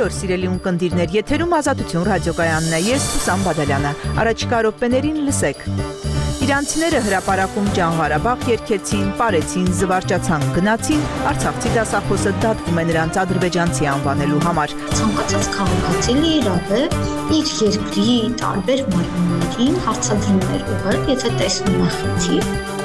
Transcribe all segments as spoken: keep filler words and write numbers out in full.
Բարի օր, սիրելի ունկնդիրներ, եթերում Ազատություն ռադիոկայանն է, ես Սուսան Բադալյանը, առաջիկա րոպեներին լսեք։ Իրանցիները հրապարակում Ջանղարաբաղ երգեցին, պարեցին, զվարճացան, գնացին, արցախցի դասախոսը դատվում է նրանց ադրբեջանցի անվանելու համար։ Ցանկացած քաղաքացի լիիրավ է իր երկրի տարբեր մարմիններին հարցադրումներ ուղղել, եթե տեսնում է խնդիր։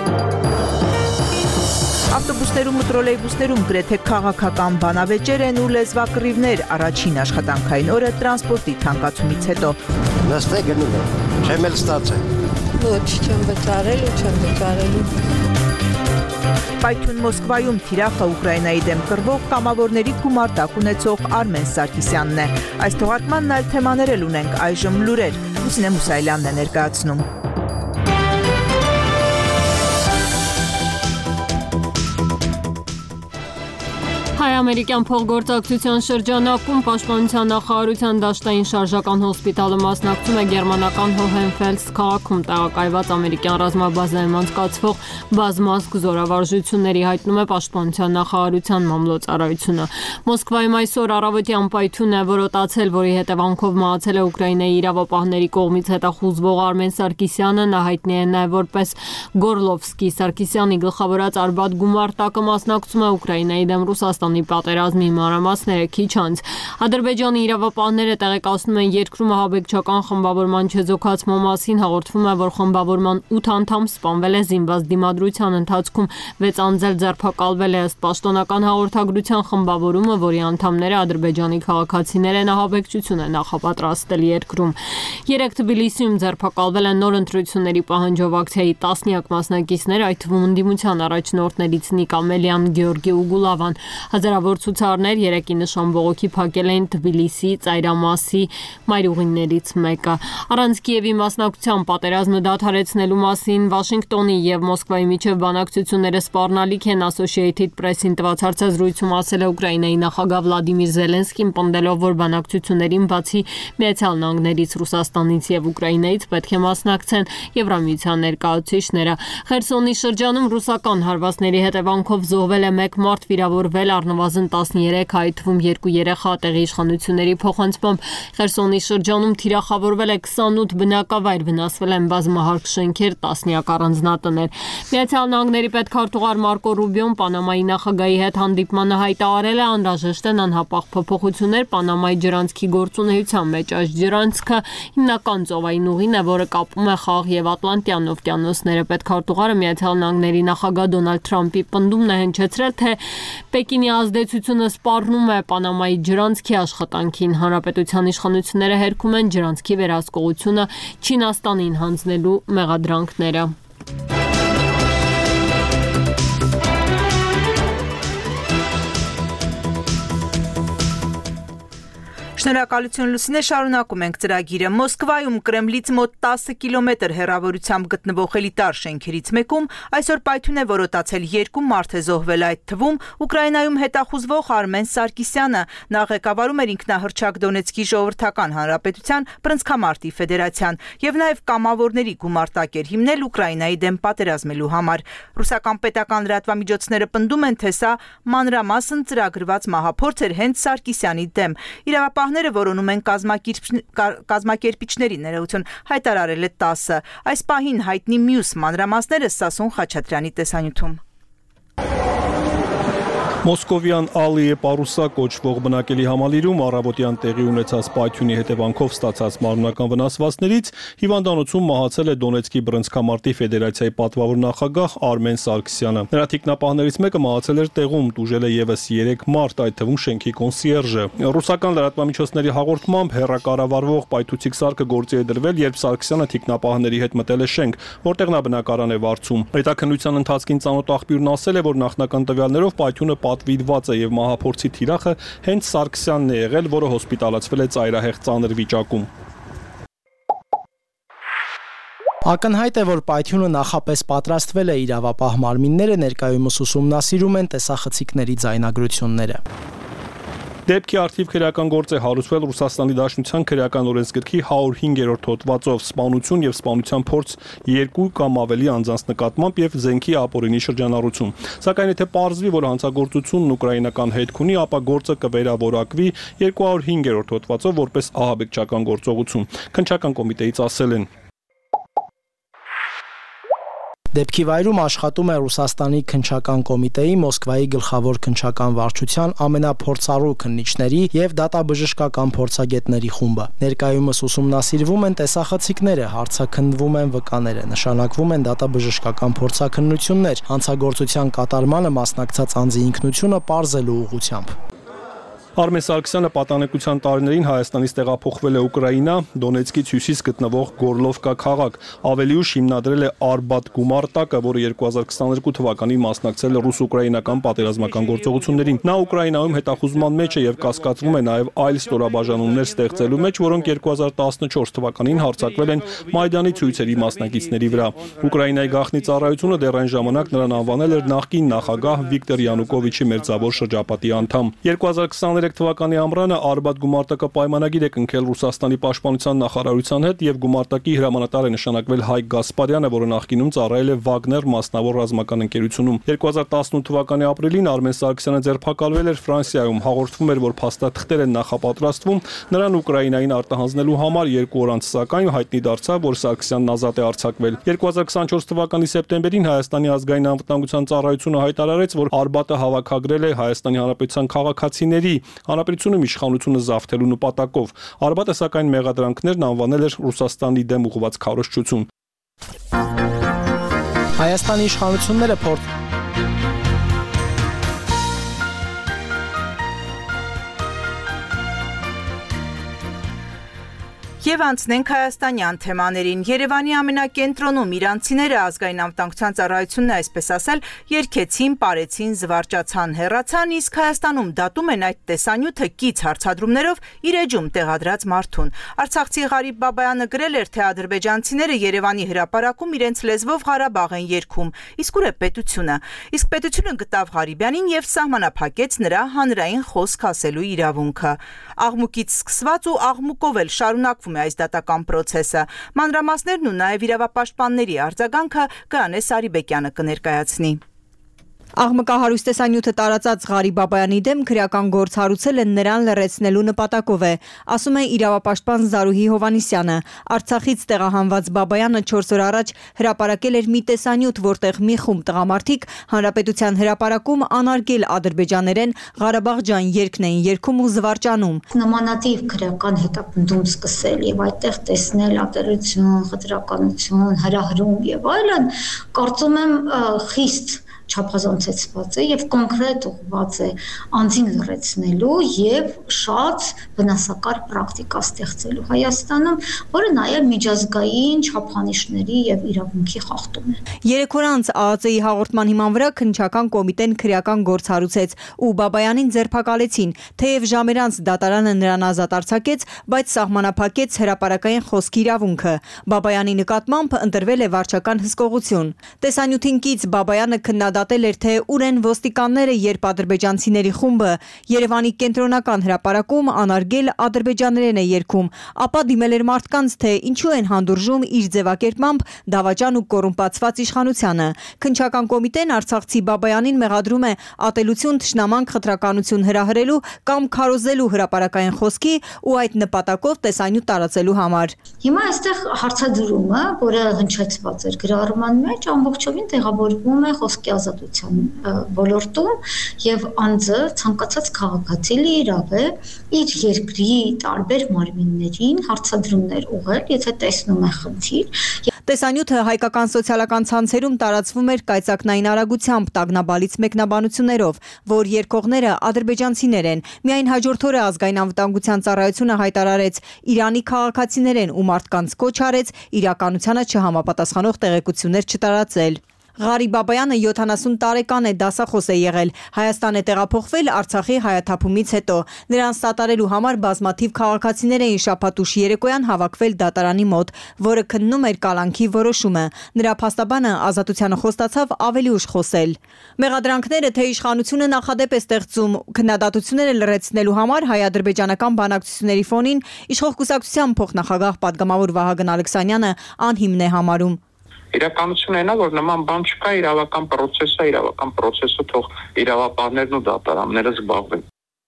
Ավտոբուսներում ու տրոլեյբուսներում գրեթե քաղաքական բանավեճեր են ու լեզվակռիվներ առաջին աշխատանքային օրը տրանսպորտի թանկացումից հետո։ Նստե գնում եմ, չեմ էլ ստացել։ Ոչ, չեմ վճարել ու չեմ վճարելու։ Պայթյուն Մոսկվայում թիրախը Ուկրաինայի դեմ կռվող կամավորների գումարտակ ունեցող Արմեն Սարգսյանն է։ Այս թողարկմանն այլ թեմաներ էլ ունենք, այժմ լուրեր։ Լուսինե Մուսայելյանն է ներկայացնում։ Հայ-ամերիկյան փոխգործակցության շրջանակում Պաշտպանության նախարարության դաշտային շարժական հոսպիտալը մասնակցում է գերմանական Հոհենֆելդս քաղաքում տեղակայված ամերիկյան ռազմաբազայում անցկացվող բազմազգ զորավարժությունների, հայտնում է Պաշտպանության նախարարության մամլոյցարայությունը։ Մոսկվայում այսօր առավոտյան պայթյուն է որոտացել, որի հետևանքով մահացել է Ուկրաինայի իրավապահների կողմից հետախուզվող Արմեն Սարգսյանը, նա հայտնի է նաև որպես Գորլովսկի։ Սարգսյանի գլխավորած Արբաթ գումարտակը մասնակցում է Ուկրաինայի դեմ Ռուսաստանի պատերազմի մանրամասները քիչ անց։ Ադրբեջանի իրավապահները տեղեկացնում են երկրում ահաբեկչական խմբավորման չեզոքացման մասին, հաղորդվում է, որ խմբավորման ութ անդամ սպանվել է զինված դիմադրության ընթացքում, վեց անձել ձերբակալվել է, ըստ պաշտոնական հաղորդագրության խմբավորումը, որի անդամները ադրբեջանի քաղաքացիներ են, ահաբեկչություն է նախապատրաստել երկրում։ Երեկ Թբիլիսիում ձերբակալվել են նոր ընտրությունների պահանջով ակցիայի տասնյակ մասնակիցներ, այդ թվում ընդդիմության առաջնորդներից Նիկա Մելյան, Գեորգի Ուգուլավան։ Հազարավոր ցուցարներ երեկի նշան բողոքի փակել էին Թբիլիսի ծայրամասի մայրուղիներից մեկը։ Առանց Կիևի մասնակցության պատերազմը դադարեցնելու մասին Վաշինգտոնի եւ Մոսկվայի միջև բանակցությունները սպառնալիք են, Associated Press-ին տված հարցազրույցում ասել է Ուկրաինայի նախագահ Վլադիմիր Զելենսկին, պնդելով, որ բանակցություններին բացի Միացյալ Նահանգներից, Ռուսաստանից եւ Ուկրաինայից պետք է մասնակցեն Եվրամիության ներկայացուցիչները։ Խերսոնի շրջանում ռուսական հարվածների հետևանքով զոհվել է մեկ մարդ, վիրավորվել առնվազն տասներեք, այդ թվում երկու երեխա, տեղի իշխանությունների փոխանցմամբ Խերսոնի շրջանում թիրախավորվել է քսանութ բնակավայր, վնասվել են բազմահարկ շենքեր, տասնյակ առանձնատներ։ Միացյալ Նահանգների պետքարտուղար Մարկո Ռուբիոն Պանամայի նախագահի հետ հանդիպմանը հայտարարել է, անհրաժեշտ են անհապաղ փոփոխություններ Պանամայի ջրանցքի գործունեության մեջ։ Այս ջրանցքը հիմնական ծովային ուղին է, որը կապում է Խաղաղ եւ Ատլանտյան օվկիանոսները։ Պետքարտուղարը Միացյալ Նահանգների նախագահ Դոնալդ Թրամփի պնդումն է հնչեցրել, թե Պեկինի ազդեցությունը սպառնում է Պանամայի ջրանցքի աշխատանքին։ Հանրապետության իշխանությունները հերքում են ջրանցքի վերահսկողությունը Չինաստանին հանձնելու մեղադրանքները։ Շնորհակալություն Լուսինե, շարունակում ենք ծրագիրը։ Մոսկվայում Կրեմլից մոտ տասը կիլոմետր հեռավորությամբ գտնվող էլիտար շենքերից մեկում այսօր պայթյուն է որոտացել, երկու մարդ է զոհվել, այդ թվում Ուկրաինայում հետախուզվող Արմեն Սարգսյանը, նա ղեկավարում էր ինքնահռչակ Դոնեցկի ժողովրդական հանրապետության բռնցքամարտի ֆեդերացիան եւ նաեւ կամավորների գումարտակ էր հիմնել Ուկրաինայի դեմ պատերազմելու համար։ Ռուսական պետական լրատվամիջոցները պնդում են, թե սա մանրամասն ծրագրված մահափորձ էր հենց Սարգսյանի դեմ։ Իրավապահ որոնում են կազմակերպիչների ներողություն, հայտարարել է տասը։ Այս պահին հայտնի մյուս մանրամասները Սասուն Խաչատրյանի տեսանյութում։ Մոսկովյան Ալիե Պարուսա կոչվող բնակելի համալիրում առավոտյան տեղի ունեցած պայթյունի հետևանքով ստացած մարմնական վնասվածքներից հիվանդանոցում մահացել է Դոնեցկի բռնցքամարտի ֆեդերացիայի պատվավոր նախագահ Արմեն Սարգսյանը։ Նրա թիկնապահներից մեկը մահացել էր տեղում, տուժել է եւս երեք մարդ, այդ թվում շենքի կոնսիերժը։ Ռուսական լրատվամիջոցների հաղորդմամբ հեռակառավարվող պայթուցիկ սարքը գործի է դրվել, երբ Սարգսյանը թիկնապահների հետ մտել է շենք, որտեղ նա բնակարան է վարձում։ Հետաքննության ընթացքին ծանոթ աղբյուրն ասել է, որ նախնական տվյալներով պայթյունը պատվիրված է եւ մահափորձի թիրախը հենց Սարգսյանն է եղել, որը հոսպիտալացվել է ծայրահեղ ծանր վիճակում։ Ակնհայտ է, որ պայթյունը նախապես պատրաստվել է, իրավապահ մարմինները ներկայումս ուսումնասիրում են տեսախցիկների ձայնագրությունները։ Դեպքի արդիվ քրեական գործ է հարուցվել Ռուսաստանի Դաշնության քրեական օրենսգրքի հարյուր հինգերորդ հոդվածով սպանություն եւ սպանության փորձ երկու կամ ավելի անձանց նկատմամբ եւ զենքի ապօրինի շրջանառություն։ Սակայն եթե պարզվի, որ հանցագործությունն ուկրաինական հետք ունի, ապա գործը կվերավորակվի երկու հարյուր հինգերորդ հոդվածով որպես ահաբեկչական գործողություն։ Քննչական կոմիտեից ասել են. Դեպքի վայրում աշխատում է Ռուսաստանի քննչական կոմիտեի, Մոսկվայի գլխավոր քննչական վարչության ամենափորձառու քննիչների եւ դատաբժշկական փորձագետների խումբը։ Ներկայումս ուսումնասիրվում են տեսախցիկները, հարցաքննվում են վկաները, նշանակվում են դատաբժշկական փորձաքննություններ, հանցագործության կատարմանը մասնակցած անձի ինքնությունը պարզելու ուղղությամբ։ Արմեն Սարգսյանը պատանեկության տարիներին Հայաստանից տեղափոխվել է Ուկրաինա, Դոնեցկից հյուսիս գտնվող Գորլովկա քաղաք, ավելի ուշ հիմնադրել է Արբատ գումարտակը, որը երկու հազար քսաներկու թվականին մասնակցել է ռուս-ուկրաինական պատերազմական գործողություններին։ Նա Ուկրաինայում հետախուզման մեջ է եւ կասկածվում է նաեւ այլ ստորաբաժանումներ ստեղծելու մեջ, որոնք երկու հազար տասնչորս թվականին հարձակվել են Մայդանի ցույցերի մասնակիցների վրա։ Ուկրաինայի գաղտնի ծառայությունը դեռ այն ժամանակ նրան անվանել էր նախկին նախագահ Վիկտոր Յանուկովիչի մերձավոր շրջապատի անդամ։ երկու հազար քսաներեք թվականի ամռանը Արբատ գումարտակը պայմանագիր է կնքել Ռուսաստանի պաշտպանության նախարարության հետ եւ գումարտակի հրամանատար է նշանակվել Հայկ Գասպարյանը, որը նախկինում ծառայել է Վագներ մասնավոր ռազմական ընկերությունում։ երկու հազար տասնութ թվականի ապրիլին Արմեն Սարգսյանը ձերբակալվել էր Ֆրանսիայում, հաղորդվում էր, որ փաստաթղթեր են նախապատրաստվում նրան Ուկրաինային արտահանձնելու համար, երկու օր անց սակայն հայտնի դարձավ, որ Սարգսյանն ազատ է արձակվել։ երկու հազար քսանչորս թվականի սեպտեմբերին Հայաստանի ազգային անվտանգության ծառայությունը հայտարարեց, որ Արբատը հավաքագրել է Հայաստանի Հանրապետության քաղաքացիների Հանրապետությունում իշխանությունը զավթելու նպատակով։ Արբատը սակայն մեղադրանքներն անվանել էր Ռուսաստանի դեմ ուղղված քարոզչություն։ Հայաստանի իշխանությունները փորձ Եվ անցնենք հայաստանյան թեմաներին։ Երևանի ամենակենտրոնում իրանցիները ազգային անվտանգության ծառայությունն է այսպես ասել, երգեցին, պարեցին, զվարճացան, հեռացան, իսկ Հայաստանում դատում են այդ տեսանյութը կից հարցադրումներով իր էջում տեղադրած մարդուն։ Արցախցի Ղարիբ Բաբայանը գրել էր, թե ադրբեջանցիները Երևանի հրապարակում իրենց լեզվով Ղարաբաղ են երգում, իսկ ուր է պետությունը։ Իսկ պետությունը գտավ Ղարիբյանին եւ սահմանափակեց նրա հանրային խոսք ասելու իրավունքը։ Աղմուկից սկսված ու աղմուկով էլ շարունակվում այս դատական process-ը։ Մանրամասներն ու նաև իրավապաշտպանների արձագանքը Գրանե Սարիբեկյանը կներկայացնի։ Աղմկահարույց տեսանյութը տարածած Ղարիբ Բաբայանի դեմ քրեական գործ հարուցել են նրան լռեցնելու նպատակով է, ասում է իրավապաշտպան Զարուհի Հովանիսյանը։ Արցախից տեղահանված Բաբայանը չորս օր առաջ հրապարակել էր մի տեսանյութ, որտեղ մի խումբ տղամարդիկ հանրապետության հրապարակում անարգել ադրբեջաներեն Ղարաբաղ ջան երգն էին երգում ու զվարճանում։ Նմանատիպ քրեական հետապնդում սկսել եւ այդտեղ տեսնել ատելություն, խտրականություն, հրահրում եւ այլն, կարծում եմ խիստ չափազանցեցված է եւ կոնկրետ ուղղված է անձին լրացնելու եւ շատ վնասակար պրակտիկա ստեղծելու Հայաստանում, որը նաեւ միջազգային չափանիշների եւ իրավունքի խախտում է։ Երեք օր անց ԱԱԾ-ի հաղորդման հիման վրա քննչական կոմիտեն քրեական գործ հարուցեց ու Բաբայանին ձերբակալեցին, թեև ժամեր անց դատարանը նրան ազատ արձակեց, բայց սահմանափակեց հրապարակային խոսքի իրավունքը։ Բաբայանի նկատմամբ ընտրվել է վարչական հսկողություն։ Տեսանյութին կից Բաբայանը քննադատել դատել էր, թե ուր են ոստիկանները, երբ ադրբեջանցիների խումբը Երևանի կենտրոնական հրապարակում անարգել ադրբեջաներեն է երգում, ապա դիմել էր մարդկանց, թե ինչու են հանդուրժում իր ձևակերպմամբ դավաճան ու կոռումպացված իշխանությանը։ Քննչական կոմիտեն Արցախցի Բաբայանին մեղադրում է ատելություն, թշնամանք, խտրականություն հրահրելու կամ քարոզելու հրապարակային խոսքի ու այդ նպատակով տեսանյութ տարածելու համար։ Հիմա այստեղ հարցադրումը, որը հնչեցված էր գրառման մեջ, ամբողջովին տեղավորվում է խոսքի ազատության ոլորտում եւ անձը ցանկացած քաղաքացի լիիրավ է իր երկրի տարբեր մարմիններին հարցադրումներ ուղղել, եթե տեսնում է խնդիր։ Տեսանյութը հայկական սոցիալական ցանցերում տարածվում էր կայծակնային արագությամբ տագնաբալից մեկնաբանություններով, որ երգողները ադրբեջանցիներ են։ Միայն հաջորդ օրը ազգային անվտանգության ծառայությունը հայտարարեց Իրանի քաղաքացիներ են ու մարդկանց կոչ արեց իրականությանը չհամապատասխանող տեղեկություններ չտարածել։ Ղարի Բաբայանը յոթանասուն տարեկան է, դասախոս է եղել։ Հայաստան է տեղափոխվել Արցախի հայաթափումից հետո։ Նրան սատարելու համար բազմաթիվ քաղաքացիներ էին շաբաթուշ երեկոյան հավաքվել դատարանի մոտ, որը քննում էր կալանքի որոշումը։ Նրա փաստաբանը Ազատությանը խոստացավ ավելի ուշ խոսել։ Մեղադրանքները, թե իշխանությունը նախադեպ է ստեղծում քննադատությունները լրացնելու համար հայ-ադրբեջանական բանակցությունների ֆոնին, իշխող կուսակցության փոխնախագահ պատգամավոր Վահագն Ալեքսանյանը անհիմն է համարում։ Իրականությունն այն է, որ նման բան չկա, իրավական process է, իրավական process-ը թող իրավապահներն ու դատարանները զբաղվեն։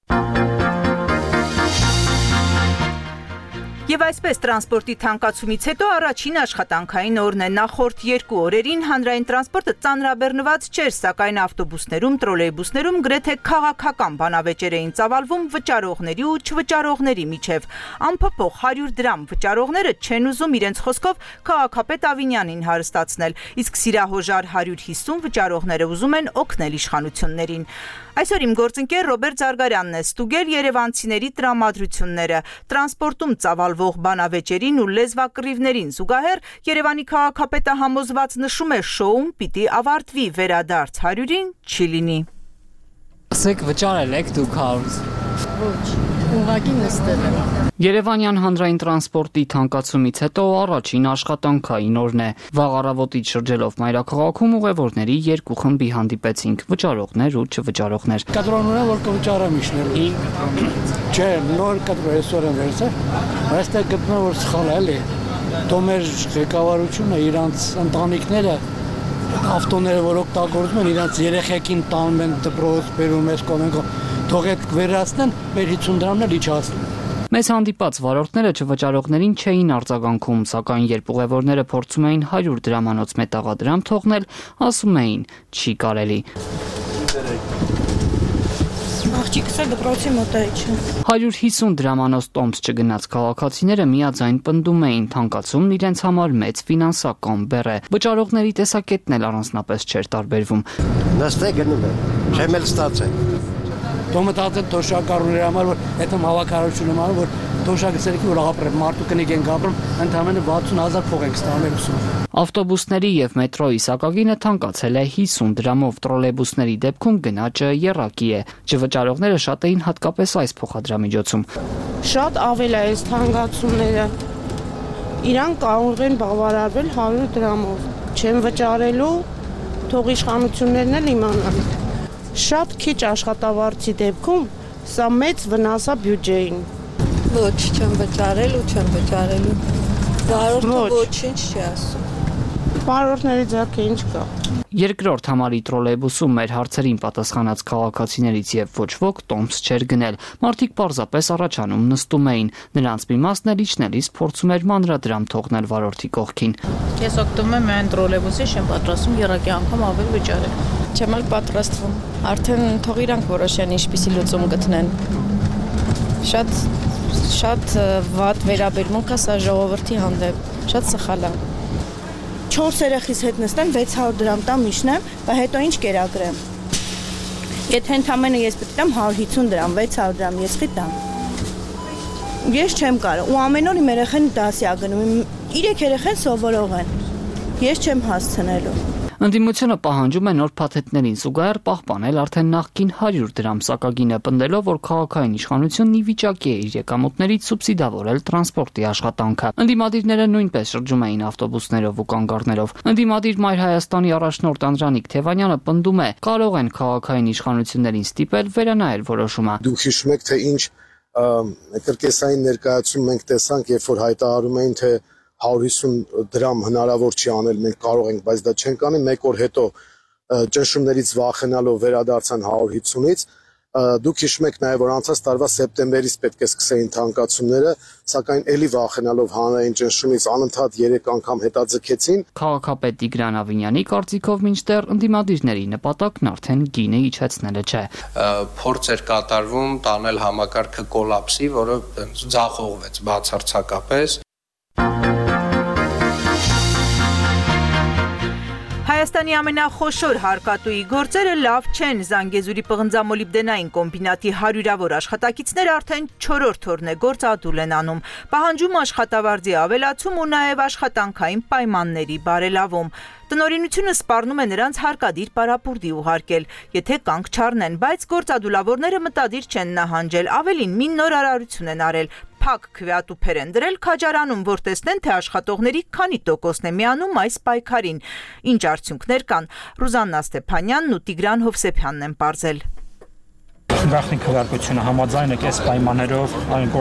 Եվ այսպես տրանսպորտի թանկացումից հետո առաջին աշխատանքային օրն է։ Նախորդ երկու օրերին հանրային տրանսպորտը ծանրաբեռնված չէր, սակայն ավտոբուսներում, տրոլեյբուսներում գրեթե քաղաքական բանավեճեր էին ծավալվում վճարողների ու չվճարողների միջև։ Անփոփոխ հարյուր դրամ վճարողները չեն ուզում իրենց խոսքով քաղաքապետ Ավինյանին հարստացնել, իսկ սիրահոժար հարյուր հիսուն վճարողները ուզում են օգնել իշխանություններին։ Այսօր իմ գործընկեր Ռոբերտ Զարգարյանն է ստուգել երևանցիների տրամադրությունները, տրանսպորտում ծավալվող բանավեճերին ու լեզվակռիվներին զուգահեռ Երևանի քաղաքապետը համոզված նշում է շոուն պիտի ավարտվի, վերադարձ հարյուրին չի լինի։ Ասեք վճարել եք դուք հարյուր։ Ոչ, ուղղակի նստել եմ։ Երևանյան հանրային տրանսպորտի թանկացումից հետո առաջին աշխատանքային օրն է։ Վաղ առավոտից շրջելով մայրաքաղաքում ուղևորների երկու խմբի հանդիպեցինք՝ վճարողներ ու չվճարողներ։ Կադրոնը որ կվճարեմ իշնել։ Չէ, նոր կադրոն այսօր եմ վերցել։ Այստեղ գտնում որ սխալ է, էլի։ Դու մեր ղեկավարությունը իրանց ընտանիքները ավտոները որ օգտագործում են իրանց երեխեքին տանում են դպրոց, բերում ես կողմեն թող այդ վերացնեն, մեր հիսուն դրամն էլ իջացնեն։ Մեզ հանդիպած վարորդները չվճարողներին չէին արձագանքում, սակայն երբ ուղևորները փորձում էին հարյուր դրամանոց մետաղադրամ թողնել, ասում էին՝ չի կարելի։ Աղջիկս էլ դպրոցի մոտ է իջը։ հարյուր հիսուն դրամանոց տոմս չգնաց քաղաքացիները միաձայն պնդում էին թանկացումն իրենց համար մեծ ֆինանսական բեռ է։ Վճարողների տեսակետն էլ առանձնապես չէր տարբերվում։ Նստե գնում է, չեմ էլ ստացել։ Դու մտածել թոշակառուների համար որ հետո հավաքարարությունը համար որ թոշակսերքի որ ապրեմ մարդու կնիկ են ապրում ընդամենը վաթսուն հազար փող ենք ստանում ուսում։ Ավտոբուսների եւ մետրոյի սակագինը թանկացել է հիսուն դրամով, տրոլեյբուսների դեպքում գնաճը եռակի է։ Չվճարողները շատ էին հատկապես այս փոխադրամիջոցում։ Շատ ավել է այս թանկացումները։ Իրան կարող են բավարարվել հարյուր դրամով։ Չեն վճարելու, թող իշխանություններն էլ իմանան։ Շատ քիչ աշխատավարձի դեպքում սա մեծ վնաս է բյուջեին։ Ոչ, չեմ վճարել ու չեմ վճարելու։ Վարորդը ոչինչ չի ասում։ Վարորդների ձեռքը ինչ կա։ Երկրորդ համարի տրոլեյբուսում մեր հարցերին պատասխանած քաղաքացիներից եւ ոչ ոք տոմս չէր գնել։ Մարդիկ պարզապես առաջանում նստում էին։ Նրանց մի մասն էլ իջնելիս փորձում էր մանրադրամ թողնել վարորդի կողքին։ Ես օգտվում եմ միայն տրոլեյբուսից, չեմ պատրաստվում եռակի անգամ ավել վճարել։ Չեմ էլ պատրաստվում։ Արդեն թող իրանք որոշեն ինչպիսի լուծում գտնեն։ Շատ շատ վատ վերաբերմունք է սա ժողովրդի հանդեպ։ Շատ սխալ է։ չորս երեխիս հետ նստեմ վեց հարյուր դրամ տամ իջնեմ, բայց հետո ինչ կերակրեմ։ Եթե ընդամենը ես պետք է տամ հարյուր հիսուն դրամ, վեց հարյուր դրամ ես խի տամ։ Ես չեմ կարող, ու ամեն օր իմ երեխեն դասի ա գնում, երեք երեխեն սովորող են։ Ես չեմ հասցնելու։ Ընդդիմությունը պահանջում է նոր փաթեթներին զուգահեռ պահպանել արդեն նախկին հարյուր դրամ սակագինը, պնդելով, որ քաղաքային իշխանությունն ի վիճակի է իր եկամուտներից սուբսիդավորել տրանսպորտի աշխատանքը։ Ընդդիմադիրները նույնպես շրջում էին ավտոբուսներով ու կանգառներով։ Ընդդիմադիր Մայր Հայաստանի առաջնորդ Անդրանիկ Թևանյանը պնդում է, կարող են քաղաքային իշխանություններին ստիպել վերանայել որոշումը։ Դուք հիշում եք, թե ինչ կրկեսային ներկայացում մենք տեսանք, երբ որ հայտարարում էին, թե հարյուր հիսուն դրամ հնարավոր չի անել, մենք կարող ենք, բայց դա չենք անի, մեկ օր հետո ճնշումներից վախենալով վերադարձան հարյուր հիսունից, դուք հիշում եք նաև, որ անցած տարվա սեպտեմբերից պետք է սկսեին թանկացումները, սակայն էլի վախենալով հանրային ճնշումից անընդհատ երեք անգամ հետաձգեցին։ Քաղաքապետ Տիգրան Ավինյանի կարծիքով մինչդեռ ընդդիմադիրների նպատակն արդեն գինը իջեցնելը չէ։ Փորձ էր կատարվում տանել համակարգը կոլապսի, որը ձախողվեց բացարձակապես։ Հայաստանի ամենախոշոր հարկատուի գործերը լավ չեն։ Զանգեզուրի պղնձամոլիբդենային կոմբինատի հարյուրավոր աշխատակիցներ արդեն չորրորդ օրն է գործադուլ են անում։ Պահանջում աշխատավարձի ավելացում ու նաև աշխատանքային պայմանների բարելավում։ Տնօրինությունը սպառնում է նրանց հարկադիր պարապուրդի ուղարկել, եթե կանգ չառնեն, բայց գործադուլավորները մտադիր չեն նահանջել, ավելին մի նոր արարություն են արել։ Փակ քվեատուփեր են դրել քաջարանում, որ տեսնեն, թե աշխատողների քանի տոկոսն է միանում այս պայքարին։ Ինչ արդյունքներ կան, Ռուզաննա Ստեփանյանն ու Տիգրան Հովսեփյանն են պարզել։ Գաղտնի քվեարկությունը համաձայն է այս պայմաններով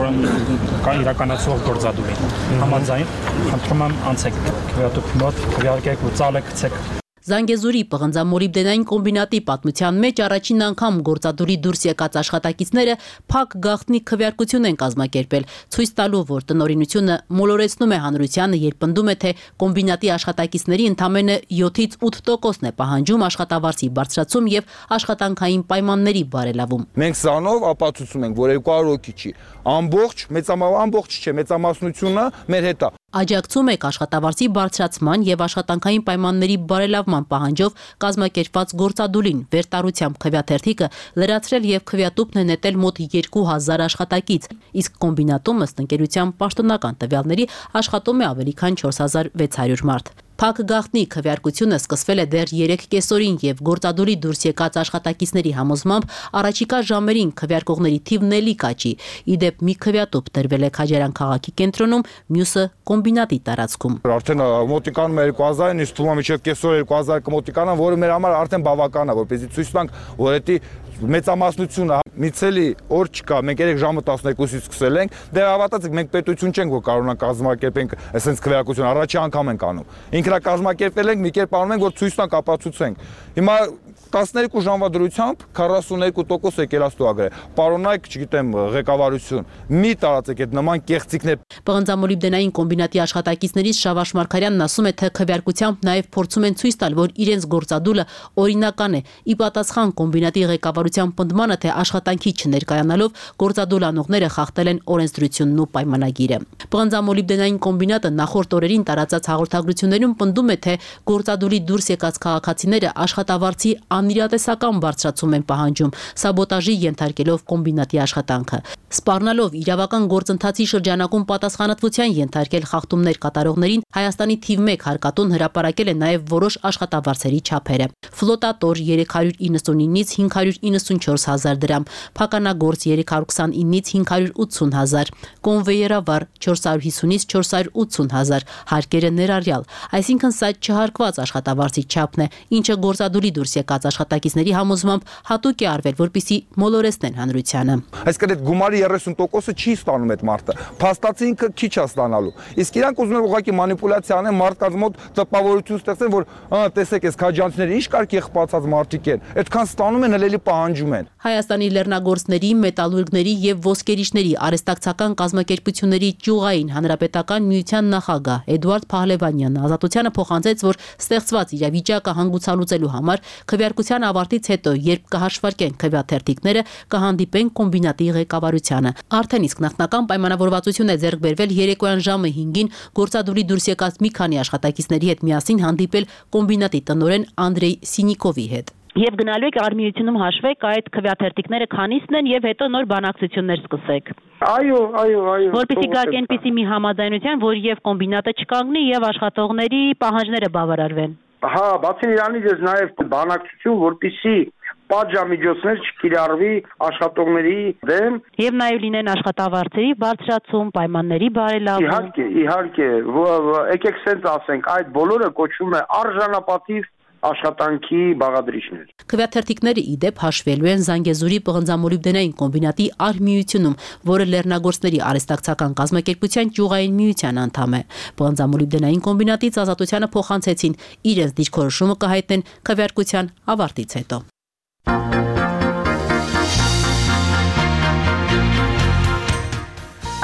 իրականացող գործադուլին։ Համաձայն, խնդրում եմ անցեք քվեատուփի մոտ, քվեարկեք ու ծալը գցեք։ Զանգեզուրի պղնձամոլիբդենային կոմբինատի պատմության մեջ առաջին անգամ գործադուլի դուրս եկած աշխատակիցները փակ գաղտնի քվեարկություն են կազմակերպել, ցույց տալու, որ տնօրինությունը մոլորեցնում է հանրությանը, երբ պնդում է, թե կոմբինատի աշխատակիցների ընդամենը յոթից ութ տոկոսն է պահանջում աշխատավարձի բարձրացում եւ աշխատանքային պայմանների բարելավում։ Մենք սրանով ապացուցում ենք, որ երկու հարյուր հոգի չի, ամբողջ մեծամասն ամբողջ չէ, մեծամասնությունը մեր հետ է։ Աջակցում եք աշխատավարձի բարձրացման եւ աշխատանքային պայմանների բարելավման պահանջով կազմակերպված գործադուլին վերտարությամբ քվեաթերթիկը լրացրել եւ քվեատուփն է նետել մոտ երկու հազար աշխատակից, իսկ կոմբինատում ըստ ընկերության պաշտոնական տվյալների աշխատում է ավելի քան չորս հազար վեց հարյուր մարդ։ Փակ գաղտնի քվեարկությունը սկսվել է դեռ երեք կեսօրին եւ գործադուլի դուրս եկած աշխատակիցների համոզմամբ առաջիկա ժամերին քվեարկողների թիվն էլի կաճի։ Իդեպ մի քվեատուփ դրվել է Քաջարան քաղաքի կենտրոնում, մյուսը կոմբինատի տարածքում։ Արդեն մոտիկանում երկու հազարին, իսկ թվում է մինչև կեսօր երկու հազար կմոտիկանան, որը մեր համար արդեն բավական է, որպեսզի ցույց տանք, որ դա մեծամասնությունը միցելի օր չկա, մենք երեք ժամը տասներկուսից սկսել ենք, դե հավատացեք, մենք պետություն չենք, որ կարող ենք կազմակերպենք այսպես քվեարկություն, առաջի անգամ ենք անում։ Ինքնակազմակերպել ենք, մի կերպ անում ենք, որ ցույց տանք, ապացուցենք։ Հիմա տասներկու ժամվա դրությամբ քառասուններկու տոկոս եկել աստուագրե։ Պարոնայք, չգիտեմ, ղեկավարություն, մի տարածեք այդ նման կեղծիքներ։ Պղնձամոլիբդենային կոմբինատի աշխատակիցներից Շավարժ Մարգարյանն ասում է, թե քվեարկությամբ նաև փորձում են ցույց տալ, որ իրենց գործադուլը օրինական է։ Ի պատասխան կոմբինատի ղեկավարության պնդմանը, թե աշխատանքի չներկայանալով գործադուլ անողները խախտել են օրենսդրությունն ու պայմանագիրը։ Պղնձամոլիբդենային կոմբինատը նախորդ օրերին տարածած հաղորդագրություններում պնդում է, թե գործադուլի դուրս եկած քաղաքացիները աշխատավարձի անիրատեսական բարձրացում են պահանջում, սաբոտաժի ենթարկելով կոմբինատի աշխատանքը։ Սպառնալով իրավական գործընթացի շրջանակում պատասխանատվության ենթարկել խախտումներ կատարողներին, Հայաստանի թիվ մեկ հարկատուն հրապարակել է նաև որոշ աշխատավարձերի չափերը։ Ֆլոտատոր երեք հարյուր իննսունինից հինգ հարյուր իննսունչորս հազար դրամ, փականագործ երեք հարյուր քսանինից հինգ հարյուր ութսուն հազար, կոնվեյերավար չորս հարյուր հիսունից չորս հարյուր ութսուն հազար, հարկերը ներառյալ, այսինքն սա չհարկված աշխատավարձի չափն է, ինչը գործադուլի դուրս եկած աշխատակիցների համոզմամբ հատուկ է արվել, որպեսզի մոլորեցնեն հանրությանը։ Այսինքն այդ գումարի երեսուն տոկոսը չի ստանում այդ մարդը, փաստացի ինքը քիչ է ստանալու, իսկ իրանք ուզում են ուղղակի մանիպուլյացիա անեն, մարդկանց մոտ տպավորություն ստեղծեն, որ ահա տեսեք, այս քաջանցիները ինչ կարգի խփացած մարդիկ են, այդքան ստանում են, հլելի պահանջում են։ Հայաստանի լեռնագործների, մետալուրգների եւ ոսկերիչների արհեստակցական կազմակերպությունների ճյուղային հանրապետական միության նախագահ Էդուարդ Փահլևանյանը ազատությանը փոխանցեց, որ ստեղծված իրավիճակը հանգուցալուծելու համար քվեարկության ավարտից հետո, երբ կհաշվարկեն քվեաթերթիկները, կհանդիպեն կոմբինատի ղեկավարությանը։ Արդեն իսկ նախնական պայմանավորվածություն է ձեռք բերվել երեկոյան ժամը հինգին գործադուլի դուրս եկած մի քանի աշխատակիցների հետ միասին հանդիպել կոմբինատի տնօրեն Անդրեյ Սինիկովի հետ։ Եվ գնալու եք արմիությունում հաշվեք այդ քվեաթերթիկները քանիսն են եւ հետո նոր բանակցություններ սկսեք։ Այո, այո, այո։ Որպեսզի գաք այնպիսի մի համաձայնության, որ եւ կոմբինատը չկանգնի եւ աշխատողների պահանջները բավարարվեն։ Հա, բացի իրանից ես նաեւ բանակցություն, որպեսզի պատժամիջոցներ չկիրառվի աշխատողների դեմ եւ նաեւ լինեն աշխատավարձերի բարձրացում, պայմանների բարելավում։ Իհարկե, իհարկե, եկեք սենց ասենք, այդ բոլորը կոչվում է արժանապատիվ աշխատանքի բաղադրիչներ։ Քվեաթերթիկները իդեպ հաշվելու են Զանգեզուրի պղնձամոլիբդենային կոմբինատի արհմիությունում, որը լեռնագործների արհեստակցական կազմակերպության ճյուղային միության անդամ է։ Պղնձամոլիբդենային կոմբինատից ազատությանը փոխանցեցին իրենց դիրքորոշումը կհայտնեն քվեարկության ավարտից հետո։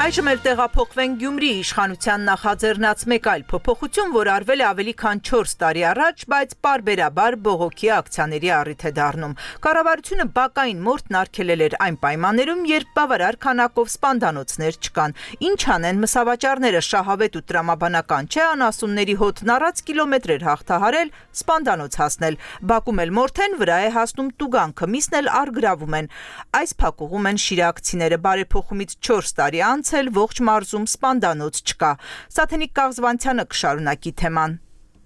Այժմ էլ տեղափոխվենք Գյումրի իշխանության նախաձեռնած մեկ այլ փոփոխություն, որ արվել է ավելի քան չորս տարի առաջ, բայց պարբերաբար բողոքի ակցիաների առիթ է դառնում։ Կառավարությունը բակային մորթն արգելել էր այն պայմաններում, երբ բավարար քանակով սպանդանոցներ չկան։ Ինչ անեն մսավաճառները, շահավետ ու տրամաբանական չէ անասունների հոտն առած կիլոմետրեր հաղթահարել, սպանդանոց հասնել։ Բաքում էլ մորթեն վրա է հասնում տուգանքը, միսն էլ արգրավում են։ Այս փակուղում են շիրակցիները, բարեփոխումից չորս տարի անց էլ ողջ մարզում սպանդանոց չկա։ Սաթենիկ Կաղզվանցյանը կշարունակի թեման։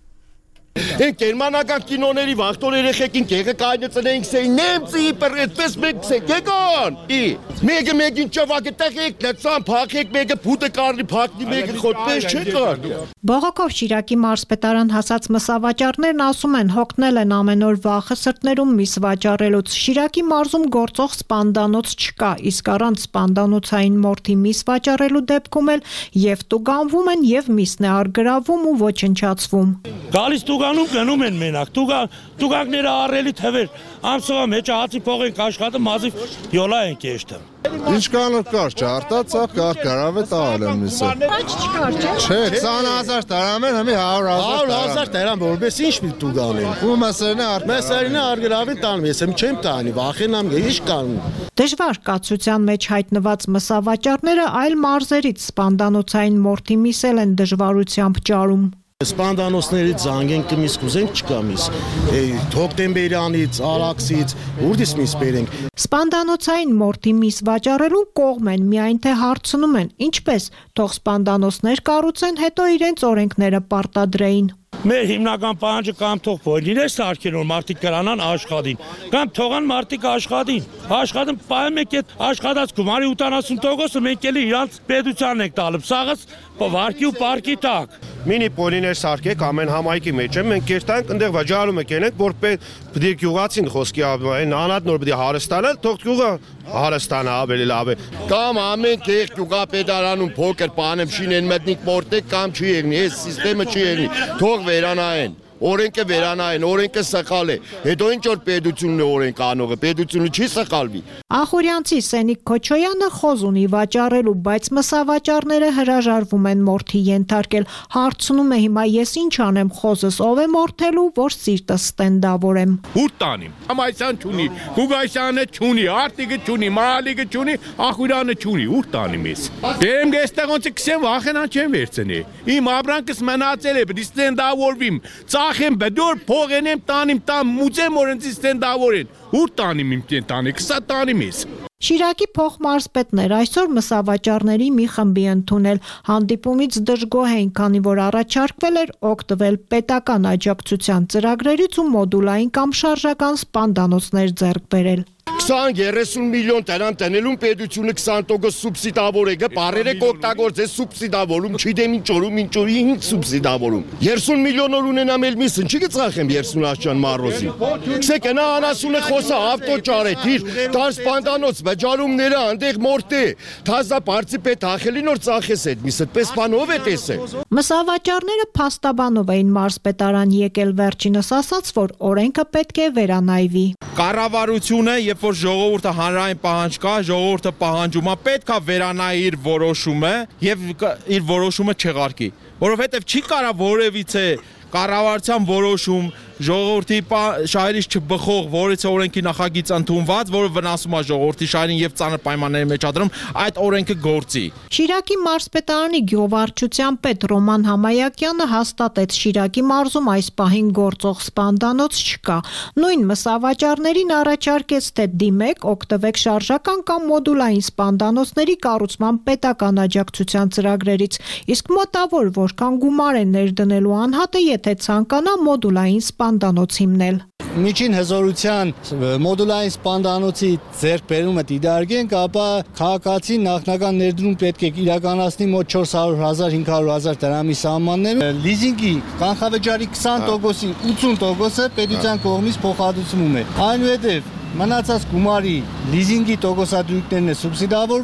Են գերմանական կինոների վախտոր երեխեքին կեղը կայնեցնեինք սեին նեմցի իպր այդպես մեկ սեք եկան ի մեկը մեկին ճվակը տեղեք լծան փախեք մեկը փուտը կարնի փակնի մեկը խոտպես չեկան։ Բողոքով Շիրակի մարզպետարան հասած մսավաճառներն ասում են հոգնել են ամեն օր վախը սրտներում միս վաճառելուց։ Շիրակի մարզում գործող սպանդանոց չկա, իսկ առանց սպանդանոցային մորթի միս վաճառելու դեպքում էլ եւ տուգանվում են եւ միսն է արգրավում ու ոչնչացվում։ Գալիս տուգանում գնում են մենակ, տուգակները առելի թվեր, ամսովա մեջ հացի փող ենք աշխատում, մազիվ յոլա ենք եշտը։ Ինչ կանոր կար, չարտած ա կար կարավ է տալ եմ միսը։ Բայց չկար, չէ։ Չէ, քսան հազար տարամ են, հմի հարյուր հազար տարամ, որպես ինչ մի տուգան են։ Ու մսերն է արտարան։ Մսերն է արգրավին տանում, ես եմ չեմ տանի, վախենամ, ինչ կանում։ Դժվար կացության մեջ հայտնված մսավաճառները այլ մարզերից սպանդանոցային մորթի միսել են դժվարությամբ ճարում։ Սպանդանոցներից զանգենք կմիս կուզենք չկա միս, հոկտեմբերյանից, արաքսից, ուրդիս միս բերենք։ Սպանդանոցային մորթի միս վաճառելու կողմ են, միայն թե հարցնում են, ինչպես, թող սպանդանոցներ կառուցեն, հետո իրենց օրենքները պարտադրեին։ Մեր հիմնական պահանջը կամ թող փոյլիներ սարքեն, որ մարդիկ կրանան աշխատին, կամ թողան մարդիկ աշխատին։ Աշխատում պահեմ եք այդ աշխատած գումարի ութանասուն տոկոսը մենք էլի իրանց պետությանն ենք տալու, սաղս վարկի ու պարկի տակ։ Մինի պոլիներ սարքեք ամեն համայնքի մեջ եմ, մենք կերտանք, ընդեղ վաճառում եք ենենք, որ պետք է գյուղացին խոսքի ավեն, անատ նոր պետք է հարստանալ, թող գյուղը հարստանա ավելի լավ է։ Կամ ամեն կեղ գյուղապետարանում փոքր բանեմ շինեն մտնիկ մորտեք կամ չի եղնի, այս սիստեմը չի եղնի, թող վերանային։ Օրենքը վերանային, օրենքը սխալ է։ Հետո ինչ որ պետությունն է օրենք անողը, պետությունը չի սխալվի։ Ախորյանցի Սենիկ Քոչոյանը խոզ ունի վաճառելու, բայց մսավաճառները հրաժարվում են մորթի ենթարկել։ Հարցնում է հիմա ես ինչ անեմ, խոզս ով է մորթելու, որ սիրտը ստենդավորեմ։ Ուր տանիմ։ Համայցան չունի, Գուգայսյանը չունի, Արտիգը չունի, Մալիգը չունի, Ախուրյանը չունի, ուր տանիմ ես։ Դեմ գեստեղ ոնց կսեմ վախենան չեմ վերցնի։ Իմ ապրանքս մնացել է, պիտի ստենդավորվիմ։ Ախեմ բդոր փողենեմ տանիմ տամ մուծեմ օրենցի ստենդավորեն ուր տանիմ իմ տանի կսա տանիմ ես։ Շիրակի փոխմարզպետներ այսօր մսավաճառների մի խմբի ընդունել հանդիպումից դժգոհ էին, քանի որ առաջարկվել էր օգտվել պետական աջակցության ծրագրերից ու մոդուլային կամ շարժական սպանդանոցներ ձեռք բերել։ քսան երեսուն միլիոն տերան տնելուն պետությունը քսան տոկոս սուբսիդավոր է, գպարերը կօգտագործե սուբսիդավորում, չիդեմ ինչ օրում, ինչ օրի ինչ սուբսիդավորում։ երեսուն միլիոն օր ունենամ էլ միսն, չի գծախեմ երեսուն աշճան մարոզի։ Քսեք նա անասունը խոսա ավտո ճարե, թիր, տար սպանդանոց, վճարումները, անդեղ մորտե, թազա պարծի պետ ախելի նոր ծախես այդ միսը, պես բանով է տեսե։ Մսավաճառները փաստաբանով էին մարզպետարան եկել, վերջինս ասաց, որ օրենքը պետք է վերանայվի։ Կառավարությունը, երբ որ ժողովուրդը հանրային պահանջ կա, ժողովուրդը պահանջում է, պետք է վերանայի իր որոշումը եւ իր որոշումը չեղարկի, որովհետեւ չի կարա որևիցե կառավարության որոշում ժողովրդի շահերից չբխող, որից է օրենքի նախագիծ ընդունված, որը վնասում է ժողովրդի շահերին եւ ծանր պայմանների մեջ ադրում, այդ օրենքը գործի։ Շիրակի մարզպետարանի գյուղվարչության պետ Ռոման Համայակյանը հաստատեց Շիրակի մարզում այս պահին գործող սպանդանոց չկա։ Նույն մսավաճառներին առաջարկեց, թե դիմեք, օգտվեք շարժական կամ մոդուլային սպանդանոցների կառուցման պետական աջակցության ծրագրերից, իսկ մոտավոր որքան գումար են ներդնելու անհատը, եթե ցանկանա մոդուլային սպանդանոց հիմնել։ Միջին հզորության մոդուլային սպանդանոցի ձեռքբերումը դիտարկենք, ապա քաղաքացին նախնական ներդրում պետք է իրականացնի մոտ չորս հարյուր հազար հինգ հարյուր հազար դրամի սահմաններում։ Լիզինգի կանխավճարի քսան տոկոսի ութուն տոկոսը պետության կողմից փոխհատուցվում է։ Այնուհետև մնացած գումարի լիզինգի տոկոսադրույքներն է սուբսիդավորվում,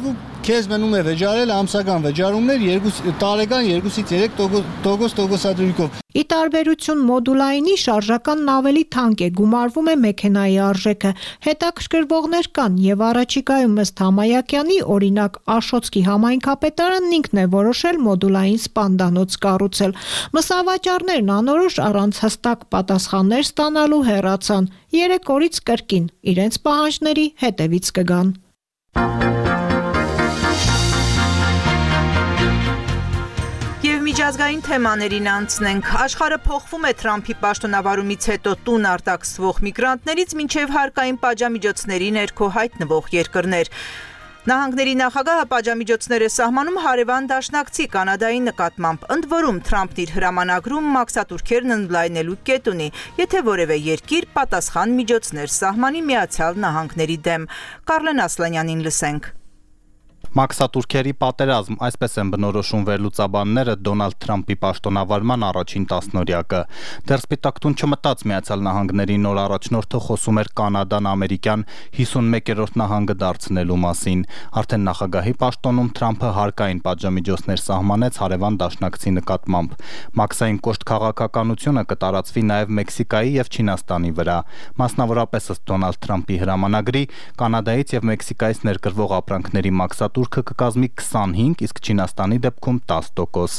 քեզ մնում է վճարել ամսական վճարումներ տարեկան երկուսից երեք տոկոս տոկոսադրույքով։ Ի տարբերություն մոդուլայինի շարժականն ավելի թանկ է, գումարվում է մեքենայի արժեքը։ Հետաքրքրվողներ կան եւ առաջիկայում ըստ Համայակյանի, օրինակ Աշոտսկի համայնքապետարանն ինքն է որոշել մոդուլային սպանդանոց կառուցել։ Մսավաճառներն անորոշ առանց հստակ պատասխաններ ստանալու հեռացան։ Երեք օրից կրկին իրենց պահանջների հետևից կգան։ Եվ միջազգային թեմաներին անցնենք։ Աշխարհը փոխվում է Թրամփի պաշտոնավարումից հետո տուն արտաքսվող միգրանտներից մինչև հարկային պատժամիջոցների ներքո հայտնվող երկրներ։ Նահանգների նախագահը պատժամիջոցներ է սահմանում հարևան դաշնակցի Կանադայի նկատմամբ։ Ընդ որում Թրամփն իր հրամանագրում մաքսատուրքերն ընդլայնելու կետ ունի, եթե որևէ երկիր պատասխան միջոցներ սահմանի Միացյալ Նահանգների դեմ։ Կարլեն Ասլանյանին լսենք։ Մաքսատուրքերի պատերազմ, այսպես են բնորոշում վերլուծաբանները Դոնալդ Թրամփի պաշտոնավարման առաջին տասնօրյակը։ Դեռ Սպիտակ տուն չմտած Միացյալ Նահանգների նոր առաջնորդը խոսում էր Կանադան ամերիկյան հիսունմեկերորդ նահանգը դարձնելու մասին։ Արդեն նախագահի պաշտոնում Թրամփը հարկային պատժամիջոցներ սահմանեց հարևան դաշնակցի նկատմամբ։ Մաքսային կոշտ քաղաքականությունը կտարածվի նաև Մեքսիկայի եւ Չինաստանի վրա։ Մասնավորապես ըստ Դոնալդ Թրամփի հրամանագրի Կանադայից եւ Մեքսիկայից ներկրվող ապրանքների մաքսատուրքը կկազմի քսանհինգ, իսկ Չինաստանի դեպքում տասը տոկոս։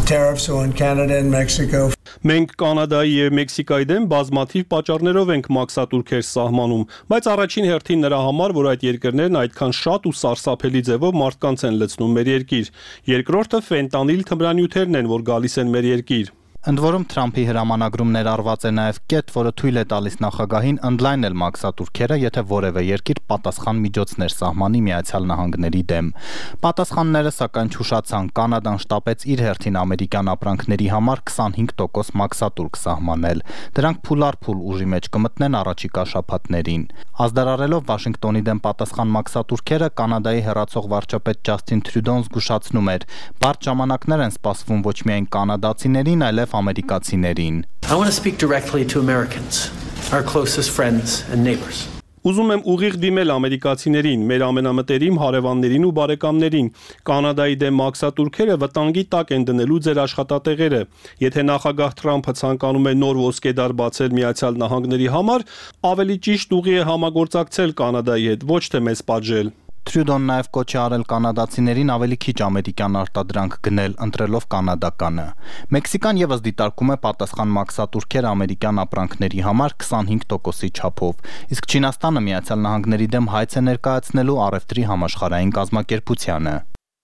Մենք Կանադայի եւ Մեքսիկայի դեմ բազմաթիվ պատճառներով ենք մաքսատուրքեր սահմանում, բայց առաջին հերթին նրա համար, որ այդ երկրներն այդքան շատ ու սարսափելի ձևով մարդկանց են լցնում մեր երկիր։ Երկրորդը ֆենտանիլ թմրանյութերն են, որ գալիս են մեր երկիր։ Ընդ որում Թրամփի հրամանագրում ներառված է նաև կետ, որը թույլ է տալիս նախագահին ընդլայնել մաքսատուրքերը, եթե որևէ երկիր պատասխան միջոցներ սահմանի Միացյալ Նահանգների դեմ։ Պատասխանները սակայն չուշացան։ Կանադան շտապեց իր հերթին ամերիկյան ապրանքների համար քսանհինգ տոկոս մաքսատուրք սահմանել։ Դրանք փուլարփուլ ուժի մեջ կմտնեն առաջիկա շաբաթներին։ Ազդարարելով Վաշինգտոնի դեմ պատասխան մաքսատուրքերը, Կանադայի հեռացող վարչապետ Ջասթին Թրյուդոն զգուշացնում էր. «Բարդ ժամանակներ են սպասվում ոչ միայն կանադացիներին, այլև ամերիկացիներին»։ I want to speak directly to Americans, our closest friends and neighbors. Ուզում եմ ուղիղ դիմել ամերիկացիներին, մեր ամենամտերիմ հարևաններին ու բարեկամներին։ Կանադայի դեմ մաքսատուրքերը վտանգի տակ են դնելու ձեր աշխատատեղերը։ Եթե նախագահ Թրամփը ցանկանում է նոր ոսկեդար բացել Միացյալ Նահանգների համար, ավելի ճիշտ ուղի է համագործակցել Կանադայի հետ, ոչ թե մեզ պատժել։ Թրյուդոն նաև կոչ է արել կանադացիներին ավելի քիչ ամերիկյան արտադրանք գնել, ընտրելով կանադականը։ Մեքսիկան եւս դիտարկում է պատասխան մաքսատուրքեր ամերիկյան ապրանքների համար քսանհինգ տոկոսի չափով, իսկ Չինաստանը Միացյալ Նահանգների դեմ հայց է ներկայացնելու առևտրի համաշխարհային կազմակերպությանը։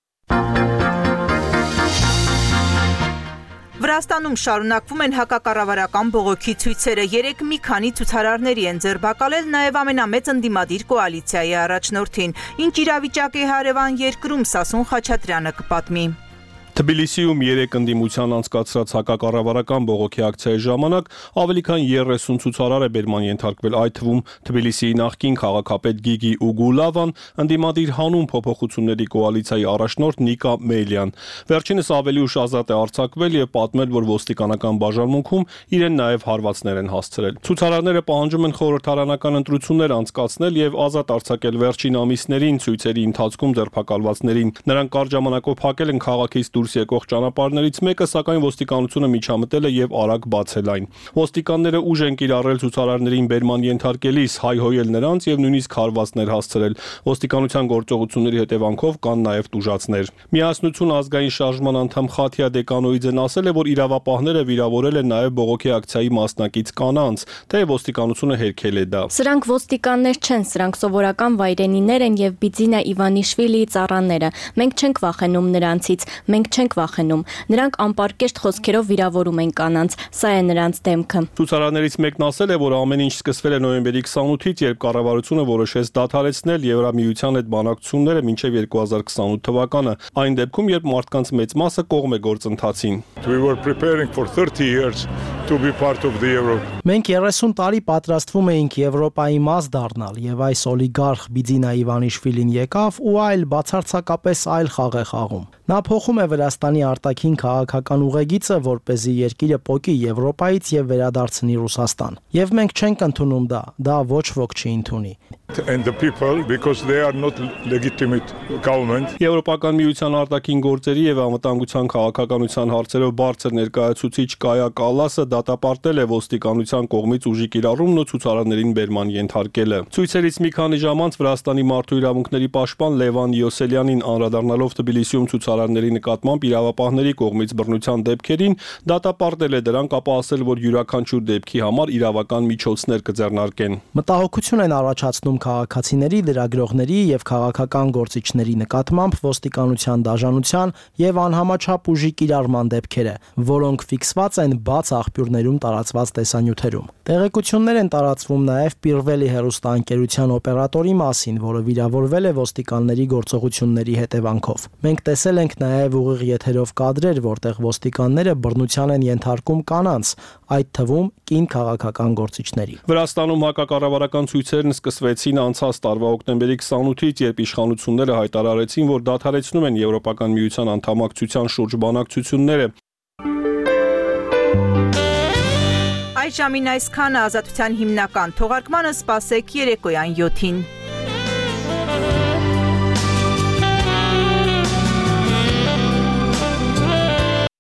Վրաստանում շարունակվում են հակակառավարական բողոքի ցույցերը։ Երեք մի քանի ցուցարարների են ձերբակալել նաև ամենամեծ ընդդիմադիր կոալիցիայի առաջնորդին։ Ինչ իրավիճակ է հարևան երկրում, Սասուն Խաչատրյանը կպատմի։ Թբիլիսիում երեք ընդդիմության անցկացրած հակակառավարական բողոքի ակցիայի ժամանակ ավելի քան երեսուն ցուցարար է բերման ենթարկվել, այդ թվում Թբիլիսիի նախկին քաղաքապետ Գիգի Ուգուլավան, ընդդիմադիր հանուն փոփոխությունների կոալիցիայի առաջնորդ Նիկա Մեյլյան։ Վերջինս ավելի ուշ ազատ է արձակվել եւ պատմել, որ ոստիկանական բաժանմունքում իրեն նաև հարվածներ են հասցրել։ Ցուցարարները պահանջում են խորհրդարանական ընտրություններ անցկացնել եւ ազատ արձակել վերջին ամիսներին ցույցերի ընթացքում ձերբակալվածներին։ Նրանք կարճ ժամանակով փակել են քաղաքից դուրս եկող ճանապարհներից մեկը, սակայն ոստիկանությունը միջամտել է եւ արագ բացել այն։ Ոստիկանները ուժ են կիրառել ցուցարարներին բերման ենթարկելիս, հայհոյել նրանց եւ նույնիսկ հարվածներ հասցրել։ Ոստիկանության գործողությունների հետևանքով կան նաեւ տուժածներ։ Միասնություն ազգային շարժման անդամ Խաթիա Դեկանոիձեն ասել է, որ իրավապահները վիրավորել են նաեւ բողոքի ակցիայի մասնակից կանանց, թե ոստիկանությունը հերքել է դա։ Սրանք ոստիկաններ չեն, սրանք սովորական վայրենիներ են եւ Բիձինա Իվանիշվիլիի ծառաները։ Մենք չենք վախենում նրանցից, մենք չենք վախենում։ Նրանք անպարկեշտ խոսքերով վիրավորում են կանանց, սա է նրանց դեմքը։ Ցուցարարներից մեկն ասել է, որ ամեն ինչ սկսվել է նոյեմբերի քսանութից, երբ կառավարությունը որոշեց դադարեցնել Եվրամիության հետ բանակցությունները մինչև երկու հազար քսանութ թվականը, այն դեպքում, երբ մարդկանց մեծ մասը կողմ է գործընթացին։ Մենք երեսուն տարի պատրաստվում էինք Եվրոպայի մաս դառնալ, եւ այս օլիգարխ Բիձինա Իվանիշվիլին եկավ ու այլ բացարձակապես այլ խաղ է խաղում։ Նա փոխում է Վրաստանի արտաքին քաղաքական ուղեգիծը, որպեսզի երկիրը պոկի Եվրոպայից եւ վերադարձնի Ռուսաստան։ Եվ մենք չենք ընդունում դա, դա ոչ ոք չի ընդունի։ And the people because they are not legitimate government. Եվրոպական միության արտաքին գործերի եւ անվտանգության քաղաքականության հարցերով բարձր ներկայացուցիչ Կայա Կալասը դատապարտել է ոստիկանության կողմից ուժի կիրառումն ու ցուցարարներին բերման ենթարկելը։ Ցույցերից մի քանի ժամ անց Վրաստանի մարդու իրավունքների պաշտպան Լևան Յոսելյանին անդրադառնալով Թբիլիսիում ցուցարարների նկատմամբ իրավապահների կողմից բռնության դեպքերին դատապարտել է դրանք, ապա ասել, որ յուրաքանչյուր դեպքի համար իրավական միջոցներ կձեռնարկեն։ Մտահոգություն են առաջացնում քաղաքացիների, լրագրողների եւ քաղաքական գործիչների նկատմամբ ոստիկանության դաժանության եւ անհամաչափ ուժի կիրառման դեպքերը, որոնք ֆիքսված են բաց աղբյուրներում տարածված տեսանյութերում։ Տեղեկություններ են տարածվում նաեւ Պիրվելի հեռուստաընկերության օպերատորի մասին, որը վիրավորվել է ոստիկանների գործողությունների հետևանքով։ Մենք տեսել ենք նաեւ ուղիղ եթերով կադրեր, որտեղ ոստիկանները բռնության են ենթարկում կանանց, այդ թվում կին քաղաքական գործիչների։ Վրաստանում հակակառավարական ցույցերն սկսվեցին անցած տարվա օկտեմբերի քսանութից, երբ իշխանությունները հայտարարեցին, որ դադարեցնում են Եվրոպական միության անդամակցության շուրջ բանակցությունները։ Այս ժամին այսքանը, ազատության հիմնական թողարկմանը սպասեք երեկոյան յոթին։